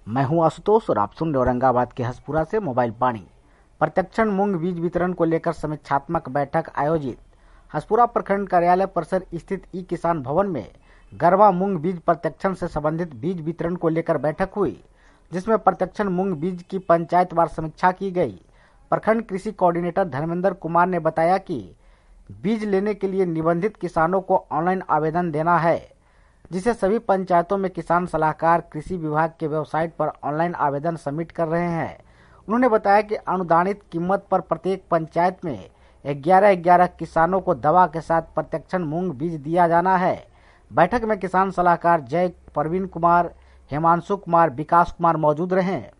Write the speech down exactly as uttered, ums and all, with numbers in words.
मैं हूं आशुतोष और आप सुन रहे औरंगाबाद के हसपुरा से मोबाइल पानी। प्रत्यक्षण मूंग बीज वितरण को लेकर समीक्षात्मक बैठक आयोजित। हसपुरा प्रखंड कार्यालय परिसर स्थित ई किसान भवन में गरवा मूंग बीज प्रत्यक्षण से संबंधित बीज वितरण को लेकर बैठक हुई, जिसमें प्रत्यक्षण मूंग बीज की पंचायतवार समीक्षा की गई। प्रखंड कृषि कोऑर्डिनेटर धर्मेंद्र कुमार ने बताया कि बीज लेने के लिए निबंधित किसानों को ऑनलाइन आवेदन देना है, जिसे सभी पंचायतों में किसान सलाहकार कृषि विभाग के वेबसाइट पर ऑनलाइन आवेदन सबमिट कर रहे हैं। उन्होंने बताया कि अनुदानित कीमत पर प्रत्येक पंचायत में ग्यारह ग्यारह किसानों को दवा के साथ प्रत्यक्षण मूंग बीज दिया जाना है। बैठक में किसान सलाहकार जय, प्रवीण कुमार, हेमांशु कुमार, विकास कुमार मौजूद रहे।